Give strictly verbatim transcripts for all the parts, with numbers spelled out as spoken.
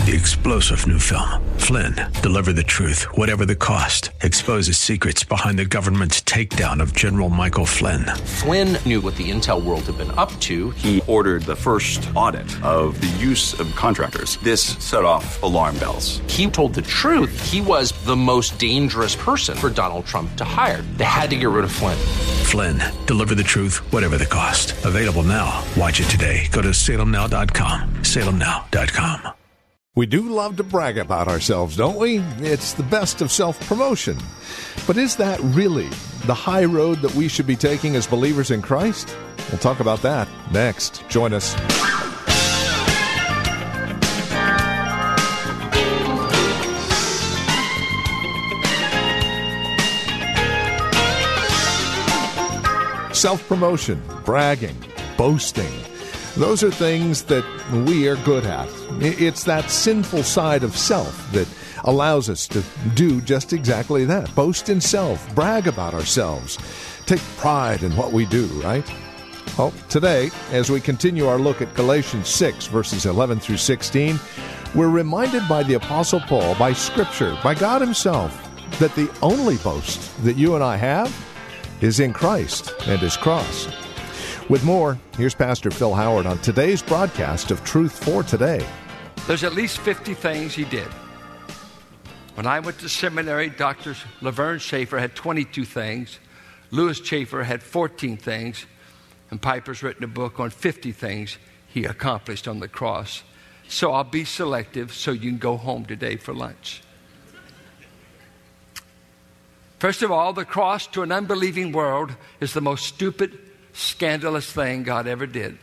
The explosive new film, Flynn, deliver the truth, whatever the cost. Exposes secrets behind the government's takedown of General Michael Flynn. Flynn knew what the intel world had been up to. He ordered the first audit of the use of contractors. This set off alarm bells. He told the truth. He was the most dangerous person for Donald Trump to hire. They had to get rid of Flynn. Flynn, deliver the truth, whatever the cost. Available now. Watch it today. Go to salem now dot com. salem now dot com. We do love to brag about ourselves, don't we? It's the best of self-promotion. But is that really the high road that we should be taking as believers in Christ? We'll talk about that next. Join us. Self-promotion, bragging, boasting. Those are things that we are good at. It's that sinful side of self that allows us to do just exactly that. Boast in self, brag about ourselves, take pride in what we do, right? Well, today, as we continue our look at Galatians six, verses eleven through sixteen, we're reminded by the Apostle Paul, by Scripture, by God Himself, that the only boast that you and I have is in Christ and His cross. With more, here's Pastor Phil Howard on today's broadcast of Truth for Today. There's at least fifty things he did. When I went to seminary, Doctor Laverne Schaefer had twenty-two things. Louis Schaefer had fourteen things. And Piper's written a book on fifty things he accomplished on the cross. So I'll be selective so you can go home today for lunch. First of all, the cross to an unbelieving world is the most stupid, scandalous thing God ever did.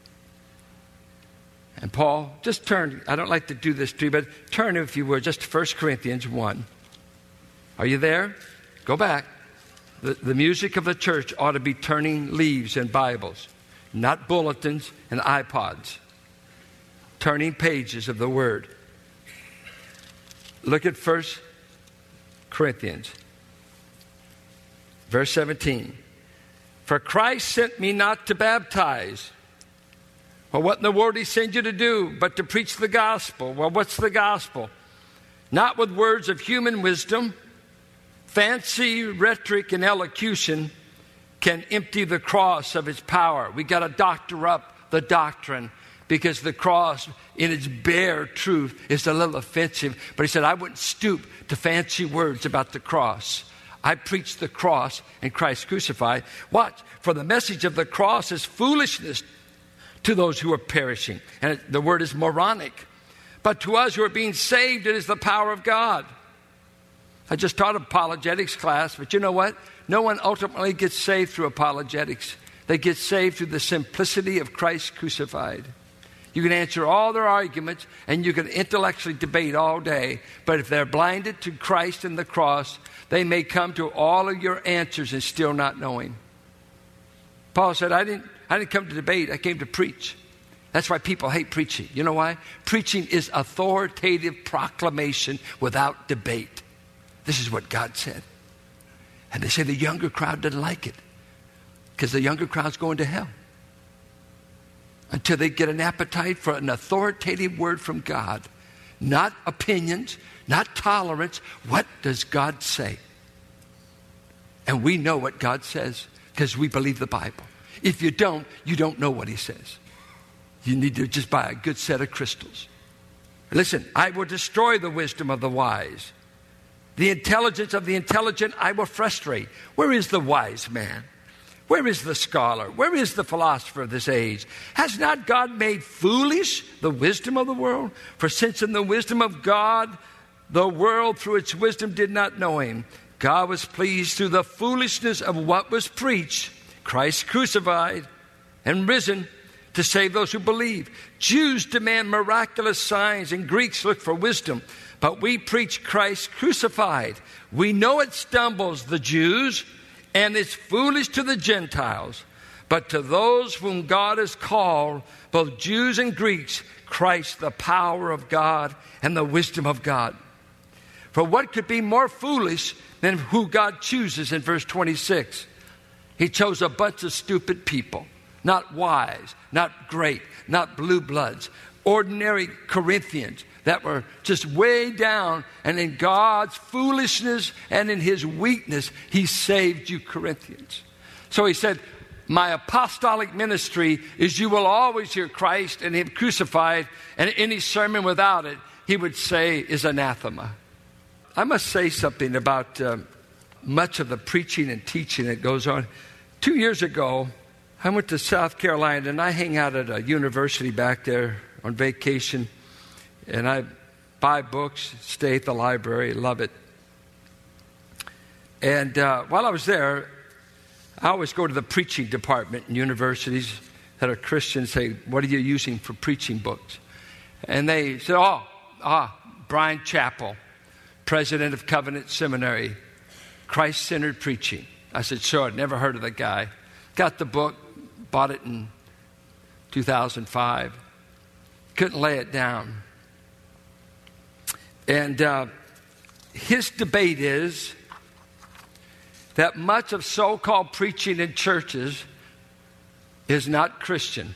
And Paul, just turn, I don't like to do this to you, but turn, if you would, just to First Corinthians one. Are you there? Go back. The, the music of the church ought to be turning leaves in Bibles, not bulletins and iPods. Turning pages of the Word. Look at First Corinthians, verse seventeen. For Christ sent me not to baptize. Well, what in the world did He send you to do but to preach the gospel? Well, what's the gospel? Not with words of human wisdom. Fancy rhetoric and elocution can empty the cross of its power. We got to doctor up the doctrine because the cross in its bare truth is a little offensive. But he said, I wouldn't stoop to fancy words about the cross. I preach the cross and Christ crucified. Watch, for the message of the cross is foolishness to those who are perishing. And the word is moronic. But to us who are being saved, it is the power of God. I just taught apologetics class, but you know what? No one ultimately gets saved through apologetics. They get saved through the simplicity of Christ crucified. You can answer all their arguments and you can intellectually debate all day, but if they're blinded to Christ and the cross, they may come to all of your answers and still not know Him. Paul said, I didn't, I didn't come to debate, I came to preach. That's why people hate preaching. You know why? Preaching is authoritative proclamation without debate. This is what God said. And they say the younger crowd doesn't like it because the younger crowd's going to hell until they get an appetite for an authoritative word from God. Not opinions, not tolerance. What does God say? And we know what God says because we believe the Bible. If you don't, you don't know what He says. You need to just buy a good set of crystals. Listen, I will destroy the wisdom of the wise. The intelligence of the intelligent I will frustrate. Where is the wise man? Where is the scholar? Where is the philosopher of this age? Has not God made foolish the wisdom of the world? For since in the wisdom of God, the world through its wisdom did not know Him, God was pleased through the foolishness of what was preached, Christ crucified and risen, to save those who believe. Jews demand miraculous signs and Greeks look for wisdom. But we preach Christ crucified. We know it stumbles the Jews and it's foolish to the Gentiles. But to those whom God has called, both Jews and Greeks, Christ the power of God and the wisdom of God. For what could be more foolish than who God chooses in verse twenty-six? He chose a bunch of stupid people. Not wise, not great, not blue bloods. ordinary Corinthians that were just way down, and in God's foolishness and in his weakness, he saved you Corinthians. So he said, my apostolic ministry is you will always hear Christ and him crucified, and any sermon without it, he would say, is anathema. I must say something about uh, much of the preaching and teaching that goes on. Two years ago, I went to South Carolina, and I hang out at a university back there on vacation, and I buy books, stay at the library, love it. And uh, while I was there, I always go to the preaching department in universities that are Christians, say, what are you using for preaching books? And they said, oh, ah, Bryan Chapell, president of Covenant Seminary, Christ-centered preaching. I said, sure, I'd never heard of the guy. Got the book, bought it in two thousand five. Couldn't lay it down. And uh, his debate is that much of so-called preaching in churches is not Christian.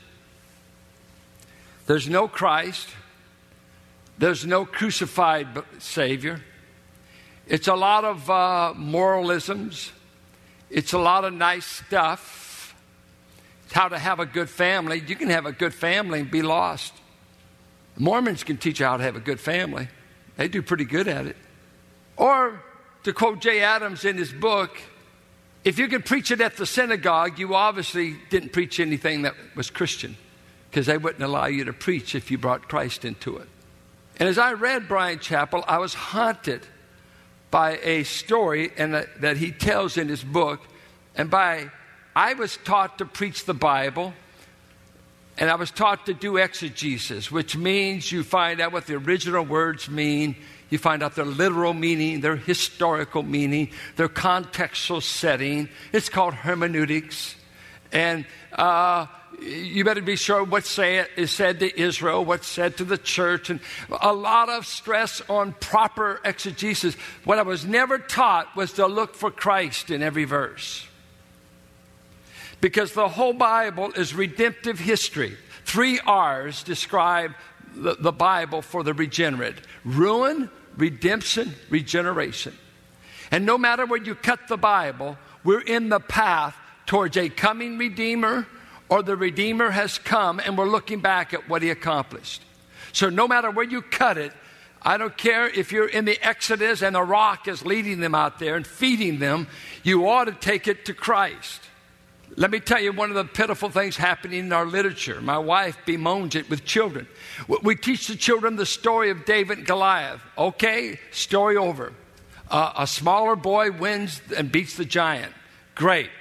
There's no Christ. There's no crucified Savior. It's a lot of uh, moralisms. It's a lot of nice stuff. It's how to have a good family. You can have a good family and be lost. Mormons can teach you how to have a good family. They do pretty good at it. Or, to quote Jay Adams in his book, if you can preach it at the synagogue, you obviously didn't preach anything that was Christian, because they wouldn't allow you to preach if you brought Christ into it. And as I read Bryan Chapell, I was haunted by a story and that, that he tells in his book. And by, I was taught to preach the Bible, and I was taught to do exegesis, which means you find out what the original words mean. You find out their literal meaning, their historical meaning, their contextual setting. It's called hermeneutics. And uh, you better be sure what say, is said to Israel, what's said to the church, and a lot of stress on proper exegesis. What I was never taught was to look for Christ in every verse. Because the whole Bible is redemptive history. Three R's describe the, the Bible for the regenerate: ruin, redemption, regeneration. And no matter where you cut the Bible, we're in the path towards a coming Redeemer, or the Redeemer has come and we're looking back at what he accomplished. So no matter where you cut it, I don't care if you're in the Exodus and the rock is leading them out there and feeding them, you ought to take it to Christ. Let me tell you one of the pitiful things happening in our literature. My wife bemoans it with children. We teach the children the story of David and Goliath. Okay, story over. Uh, a smaller boy wins and beats the giant. Great.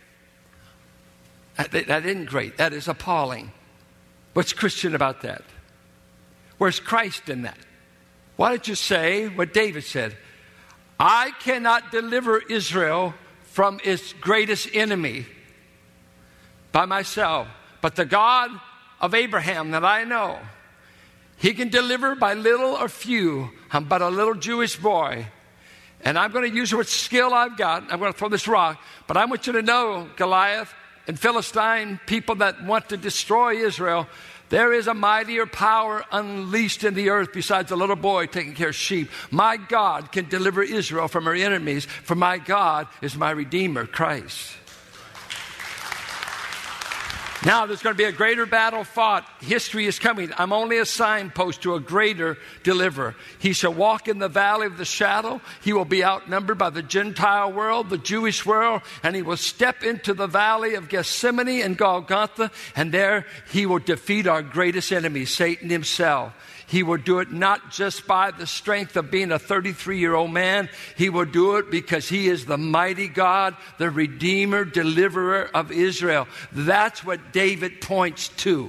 That, that isn't great. That is appalling. What's Christian about that? Where's Christ in that? Why don't you say what David said? I cannot deliver Israel from its greatest enemy by myself, but the God of Abraham that I know, he can deliver by little or few. I'm but a little Jewish boy, and I'm going to use what skill I've got. I'm going to throw this rock, but I want you to know, Goliath and Philistine people that want to destroy Israel, there is a mightier power unleashed in the earth besides a little boy taking care of sheep. My God can deliver Israel from her enemies, for my God is my Redeemer, Christ. Now there's going to be a greater battle fought. History is coming. I'm only a signpost to a greater deliverer. He shall walk in the valley of the shadow. He will be outnumbered by the Gentile world, the Jewish world, and he will step into the valley of Gethsemane and Golgotha, and there he will defeat our greatest enemy, Satan himself. He will do it not just by the strength of being a thirty-three-year-old man. He will do it because he is the mighty God, the Redeemer, Deliverer of Israel. That's what David points to.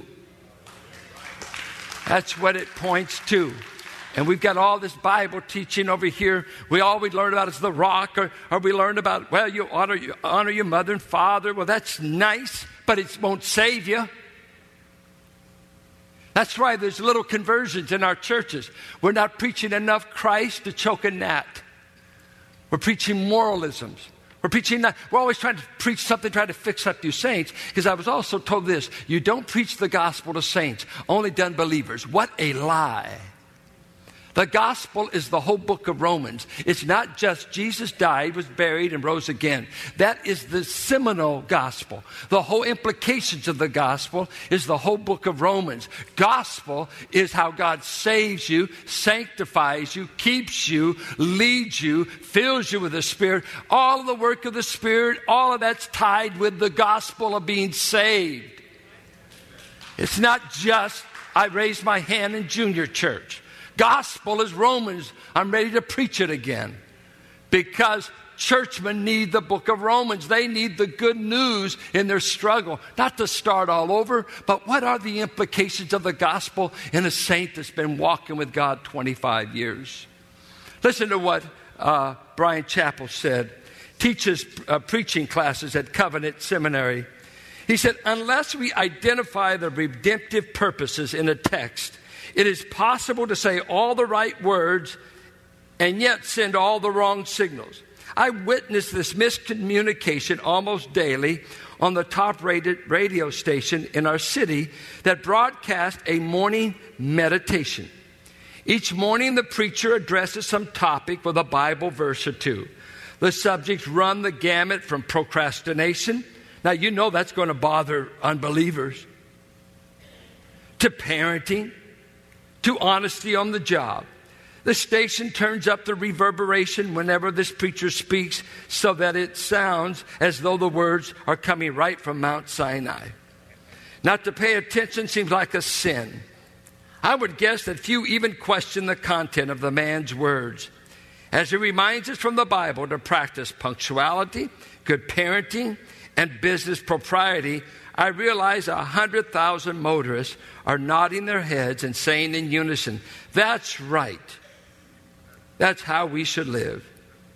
That's what it points to. And we've got all this Bible teaching over here. We all we learn about is the rock, or, or we learn about, well, you honor, you honor your mother and father. Well, that's nice, but it won't save you. That's why there's little conversions in our churches. We're not preaching enough Christ to choke a gnat. We're preaching moralisms. We're We're preaching not, we're always trying to preach something, trying to fix up you saints, because I was also told this: you don't preach the gospel to saints, only to unbelievers. What a lie. The gospel is the whole book of Romans. It's not just Jesus died, was buried, and rose again. That is the seminal gospel. The whole implications of the gospel is the whole book of Romans. Gospel is how God saves you, sanctifies you, keeps you, leads you, fills you with the Spirit. All of the work of the Spirit, all of that's tied with the gospel of being saved. It's not just, I raised my hand in junior church. Gospel is Romans. I'm ready to preach it again. Because churchmen need the book of Romans. They need the good news in their struggle. Not to start all over, but what are the implications of the gospel in a saint that's been walking with God twenty-five years? Listen to what uh, Brian Chappell said. Teaches uh, preaching classes at Covenant Seminary. He said, unless we identify the redemptive purposes in a text, it is possible to say all the right words and yet send all the wrong signals. I witness this miscommunication almost daily on the top-rated radio station in our city that broadcasts a morning meditation. Each morning, the preacher addresses some topic with a Bible verse or two. The subjects run the gamut from procrastination. Now, you know that's going to bother unbelievers. To parenting. To honesty on the job. The station turns up the reverberation whenever this preacher speaks so that it sounds as though the words are coming right from Mount Sinai. Not to pay attention seems like a sin. I would guess that few even question the content of the man's words. As he reminds us from the Bible to practice punctuality, good parenting, and business propriety, I realize a hundred thousand motorists are nodding their heads and saying in unison, that's right. That's how we should live.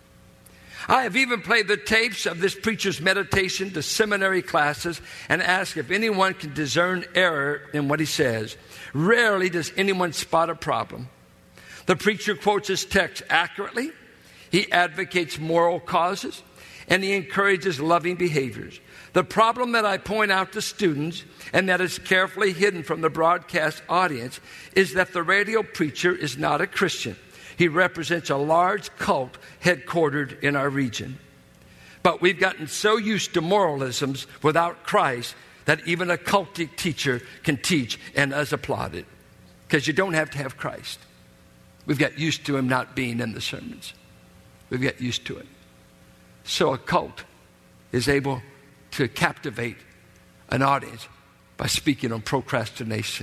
I have even played the tapes of this preacher's meditation to seminary classes and asked if anyone can discern error in what he says. Rarely does anyone spot a problem. The preacher quotes his text accurately. He advocates moral causes, and he encourages loving behaviors. The problem that I point out to students, and that is carefully hidden from the broadcast audience, is that the radio preacher is not a Christian. He represents a large cult headquartered in our region. But we've gotten so used to moralisms without Christ that even a cultic teacher can teach and is applauded. Because you don't have to have Christ. We've got used to him not being in the sermons. We've got used to it. So a cult is able to captivate an audience by speaking on procrastination,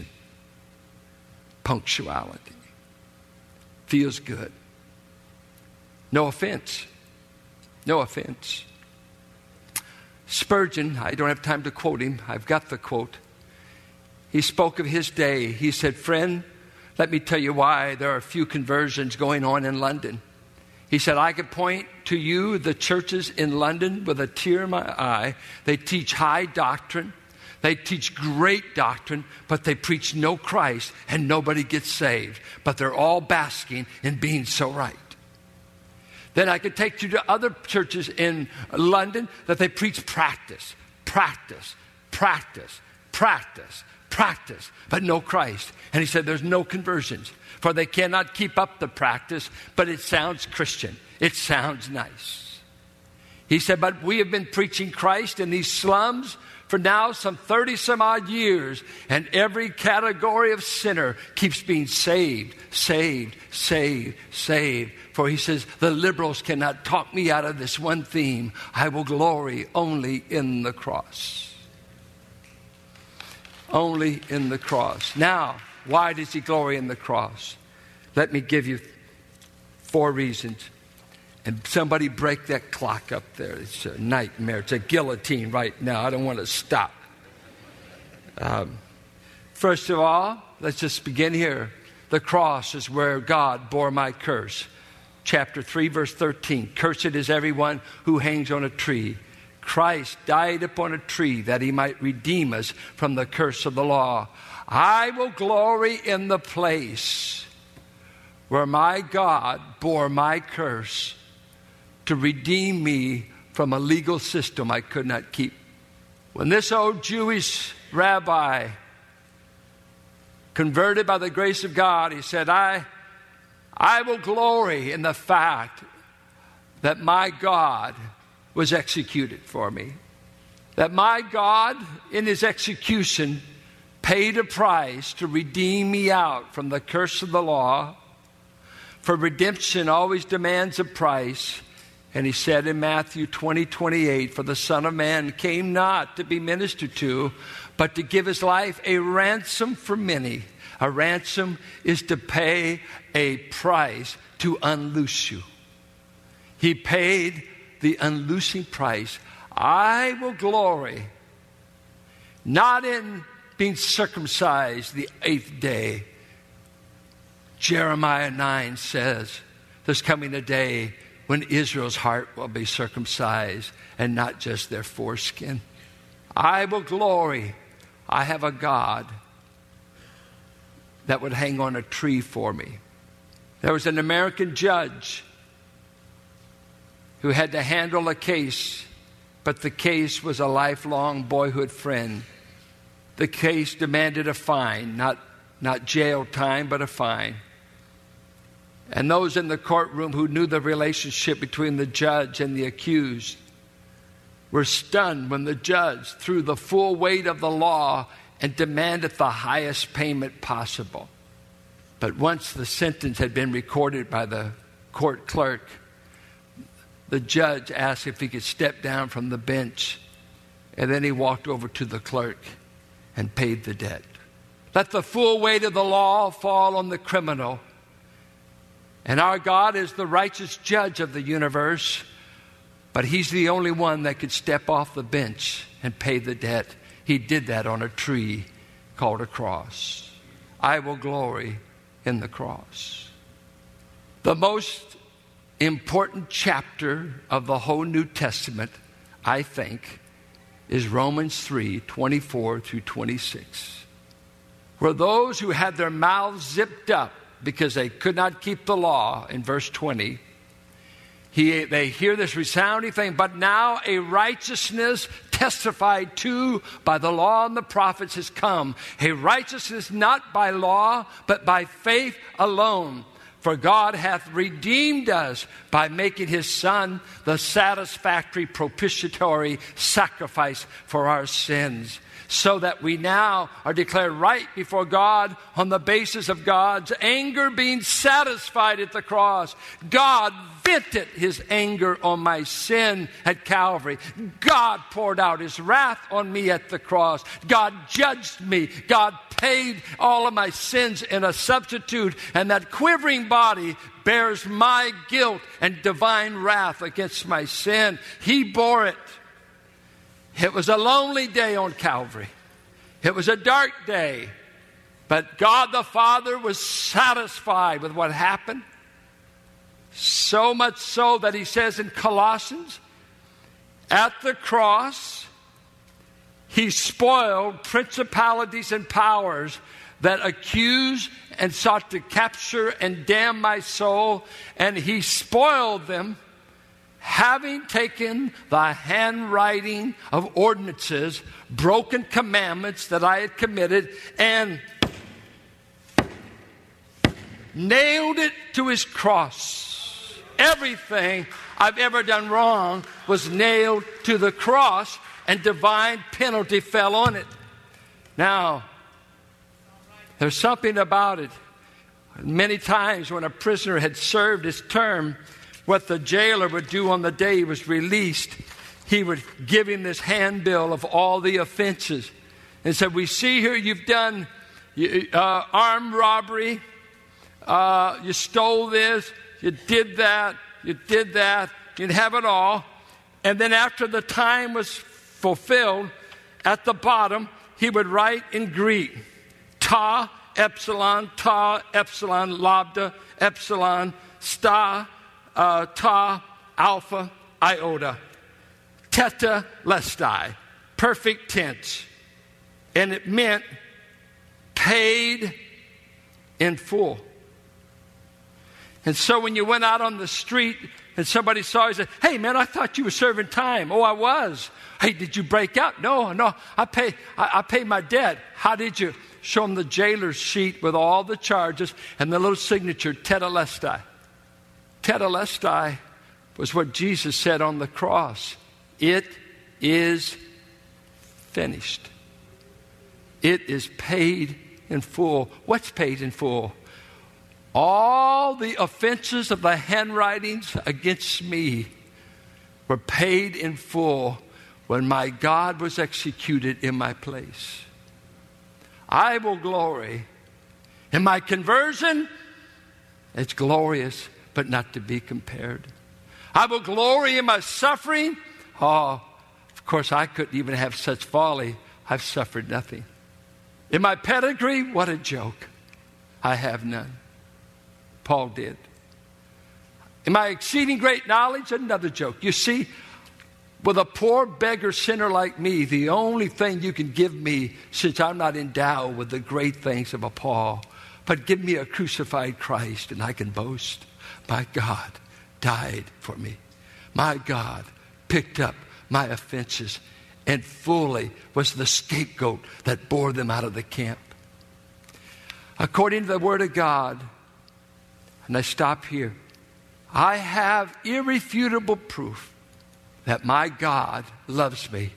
punctuality. Feels good. No offense. No offense. Spurgeon, I don't have time to quote him. I've got the quote. He spoke of his day. He said, friend, let me tell you why there are few conversions going on in London. He said, I could point to you the churches in London with a tear in my eye. They teach high doctrine. They teach great doctrine, but they preach no Christ and nobody gets saved. But they're all basking in being so right. Then I could take you to other churches in London that they preach practice, practice, practice, practice, practice, but no Christ. And he said there's no conversions. For they cannot keep up the practice, but it sounds Christian. It sounds nice. He said, but we have been preaching Christ in these slums for now some thirty some odd years, and every category of sinner keeps being saved, saved, saved, saved. For he says, the liberals cannot talk me out of this one theme. I will glory only in the cross. Only in the cross. Now, why does he glory in the cross? Let me give you four reasons. And somebody break that clock up there. It's a nightmare. It's a guillotine right now. I don't want to stop. Um, first of all, let's just begin here. The cross is where God bore my curse. Chapter three, verse thirteen. Cursed is everyone who hangs on a tree. Christ died upon a tree that he might redeem us from the curse of the law. I will glory in the place where my God bore my curse to redeem me from a legal system I could not keep. When this old Jewish rabbi converted by the grace of God, he said, I, I will glory in the fact that my God was executed for me. That my God, in his execution, paid a price to redeem me out from the curse of the law. For redemption always demands a price. And he said in Matthew twenty, twenty-eight, for the Son of Man came not to be ministered to, but to give his life a ransom for many. A ransom is to pay a price to unloose you. He paid the unloosing price. I will glory not in being circumcised the eighth day. Jeremiah nine says there's coming a day when Israel's heart will be circumcised and not just their foreskin. I will glory. I have a God that would hang on a tree for me. There was an American judge who had to handle a case, but the case was a lifelong boyhood friend. The case demanded a fine, not, not jail time, but a fine. And those in the courtroom who knew the relationship between the judge and the accused were stunned when the judge threw the full weight of the law and demanded the highest payment possible. But once the sentence had been recorded by the court clerk, the judge asked if he could step down from the bench, and then he walked over to the clerk and paid the debt. Let the full weight of the law fall on the criminal. And our God is the righteous judge of the universe, but he's the only one that could step off the bench and pay the debt. He did that on a tree called a cross. I will glory in the cross. The most important chapter of the whole New Testament, I think, is Romans three, twenty-four through twenty-six. Where those who had their mouths zipped up because they could not keep the law, in verse twenty, he, they hear this resounding thing, but now a righteousness testified to by the law and the prophets has come. A righteousness not by law, but by faith alone. For God hath redeemed us by making his Son the satisfactory propitiatory sacrifice for our sins, so that we now are declared right before God on the basis of God's anger being satisfied at the cross. God vented his anger on my sin at Calvary. God poured out his wrath on me at the cross. God judged me. God paid all of my sins in a substitute, and that quivering body bears my guilt and divine wrath against my sin. He bore it. It was a lonely day on Calvary. It was a dark day. But God the Father was satisfied with what happened. So much so that he says in Colossians, at the cross, he spoiled principalities and powers that accused and sought to capture and damn my soul. And he spoiled them, having taken the handwriting of ordinances, broken commandments that I had committed, and nailed it to his cross. Everything I've ever done wrong was nailed to the cross, and divine penalty fell on it. Now, there's something about it. Many times when a prisoner had served his term, what the jailer would do on the day he was released, he would give him this handbill of all the offenses and said, we see here you've done uh, armed robbery, uh, you stole this, you did that, you did that, you'd have it all. And then after the time was fulfilled, at the bottom, he would write in Greek, ta, epsilon, ta, epsilon, lambda, epsilon, sta, uh, ta, alpha, iota, teta, lestai, perfect tense. And it meant paid in full. And so when you went out on the street and somebody saw, he said, hey, man, I thought you were serving time. Oh, I was. Hey, did you break out? No, no, I pay, I, I paid my debt. How did you? Show him the jailer's sheet with all the charges and the little signature, tetelestai. Tetelestai was what Jesus said on the cross. It is finished. It is paid in full. What's paid in full? All the offenses of the handwritings against me were paid in full when my God was executed in my place. I will glory in my conversion. It's glorious, but not to be compared. I will glory in my suffering. Oh, of course, I couldn't even have such folly. I've suffered nothing. In my pedigree, what a joke. I have none. Paul did. In my exceeding great knowledge, another joke. You see, with a poor beggar sinner like me, the only thing you can give me, since I'm not endowed with the great things of a Paul, but give me a crucified Christ and I can boast. My God died for me. My God picked up my offenses and fully was the scapegoat that bore them out of the camp. According to the Word of God, and I stop here, I have irrefutable proof that my God loves me.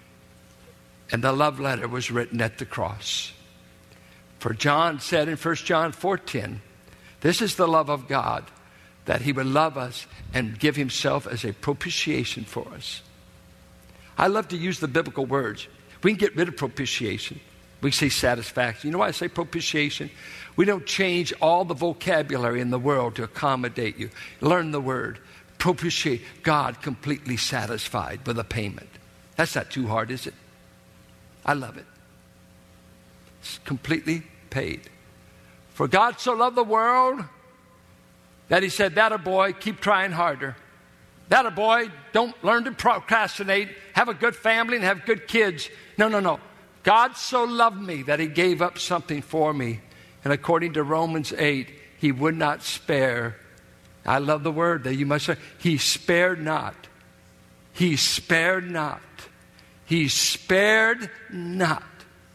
And the love letter was written at the cross. For John said in First John four ten, this is the love of God, that he would love us and give himself as a propitiation for us. I love to use the biblical words. We can get rid of propitiation. We say satisfaction. You know why I say propitiation? We don't change all the vocabulary in the world to accommodate you. Learn the word. Propitiate. God completely satisfied with a payment. That's not too hard, is it? I love it. It's completely paid. For God so loved the world that he said, that a boy, keep trying harder. That a boy, don't learn to procrastinate. Have a good family and have good kids. No, no, no. God so loved me that he gave up something for me. And according to Romans eight, he would not spare. I love the word that you must say. He spared not. He spared not. He spared not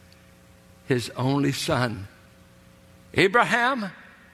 his only son. Abraham,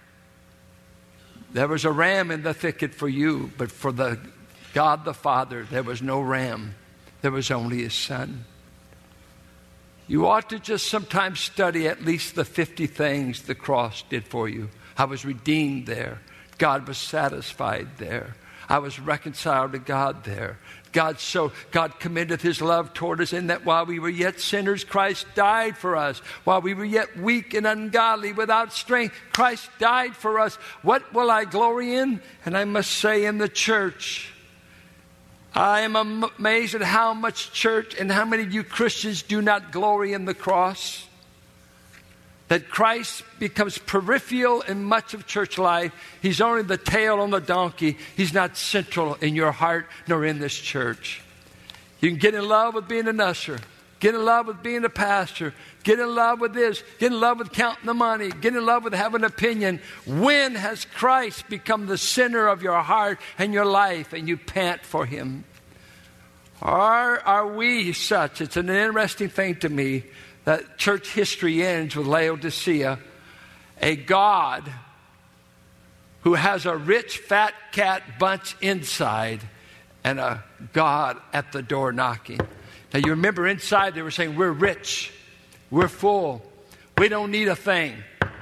there was a ram in the thicket for you, but for the God the Father, there was no ram. There was only his son. You ought to just sometimes study at least the fifty things the cross did for you. I was redeemed there. God was satisfied there. I was reconciled to God there. God so God commendeth his love toward us in that while we were yet sinners, Christ died for us. While we were yet weak and ungodly, without strength, Christ died for us. What will I glory in? And I must say, in the church. I am amazed at how much church and how many of you Christians do not glory in the cross. That Christ becomes peripheral in much of church life. He's only the tail on the donkey. He's not central in your heart nor in this church. You can get in love with being an usher. Get in love with being a pastor. Get in love with this. Get in love with counting the money. Get in love with having an opinion. When has Christ become the center of your heart and your life and you pant for him? Are, are we such? It's an interesting thing to me that church history ends with Laodicea, a God who has a rich fat cat bunch inside and a God at the door knocking. Now you remember inside they were saying, we're rich, we're full, we don't need a thing.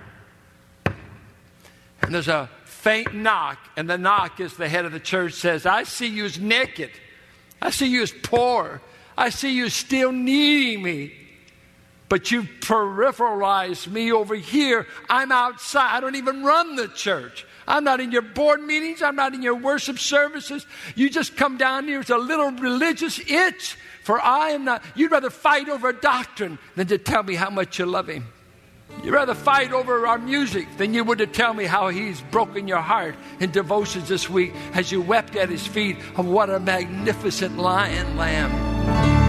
And there's a faint knock, and the knock is the head of the church says, I see you as naked, I see you as poor, I see you still needing me. But you've peripheralized me over here. I'm outside. I don't even run the church. I'm not in your board meetings. I'm not in your worship services. You just come down here as a little religious itch. For I am not. You'd rather fight over a doctrine than to tell me how much you love him. You'd rather fight over our music than you would to tell me how he's broken your heart in devotions this week as you wept at his feet of what a magnificent lion lamb.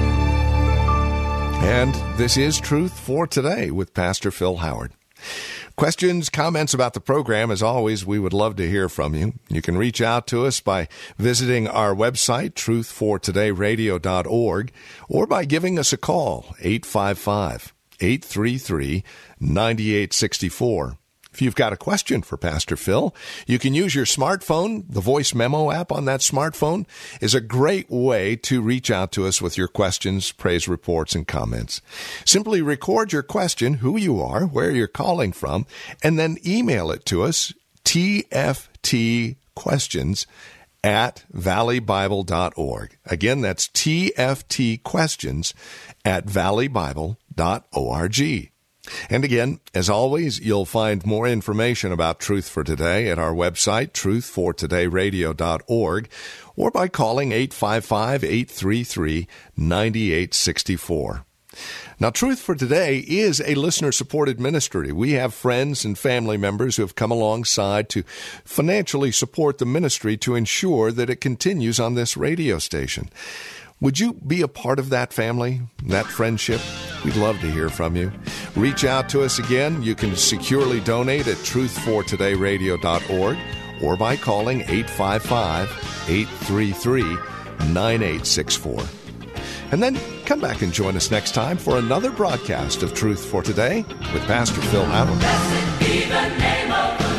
And this is Truth for Today with Pastor Phil Howard. Questions, comments about the program, as always, we would love to hear from you. You can reach out to us by visiting our website, truth for today radio dot org, or by giving us a call, eight five five, eight three three, nine eight six four. If you've got a question for Pastor Phil, you can use your smartphone. The voice memo app on that smartphone is a great way to reach out to us with your questions, praise reports, and comments. Simply record your question, who you are, where you're calling from, and then email it to us, T F T questions at valley bible dot org. Again, that's T F T questions at valley bible dot org. And again, as always, you'll find more information about Truth for Today at our website, truth for today radio dot org, or by calling eight five five, eight three three, nine eight six four. Now, Truth for Today is a listener-supported ministry. We have friends and family members who have come alongside to financially support the ministry to ensure that it continues on this radio station. Would you be a part of that family, that friendship? We'd love to hear from you. Reach out to us again. You can securely donate at truth for today radio dot org or by calling eight five five, eight three three, nine eight six four. And then come back and join us next time for another broadcast of Truth for Today with Pastor Phil Hammond. Blessed be the name of the